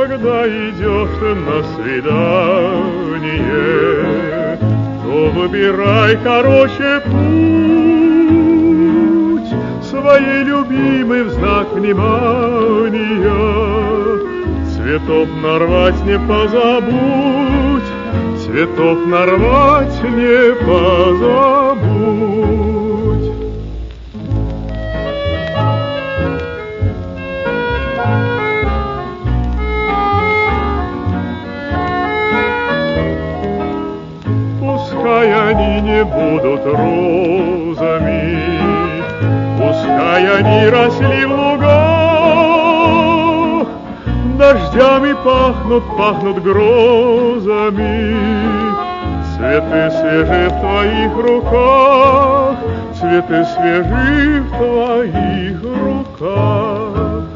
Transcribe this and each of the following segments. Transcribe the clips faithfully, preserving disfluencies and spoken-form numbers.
Когда идешь ты на свидание, то выбирай короче путь, своей любимой в знак внимания. Цветов нарвать не позабудь, цветов нарвать не позабудь. Пускай они не будут розами, пускай они росли в лугах, дождями пахнут, пахнут грозами. Цветы свежи в твоих руках, цветы свежи в твоих руках.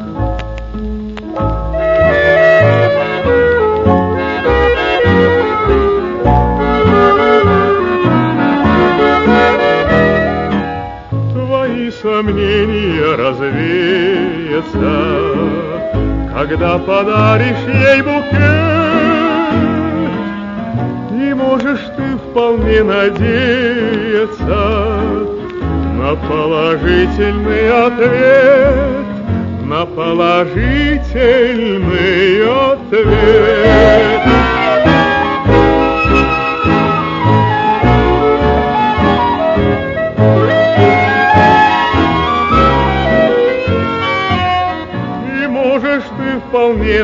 Сомнения развеются, когда подаришь ей букет, и можешь ты вполне надеяться на положительный ответ, на положительный ответ. Вполне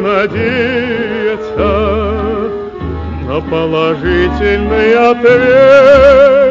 надеяться на положительный ответ.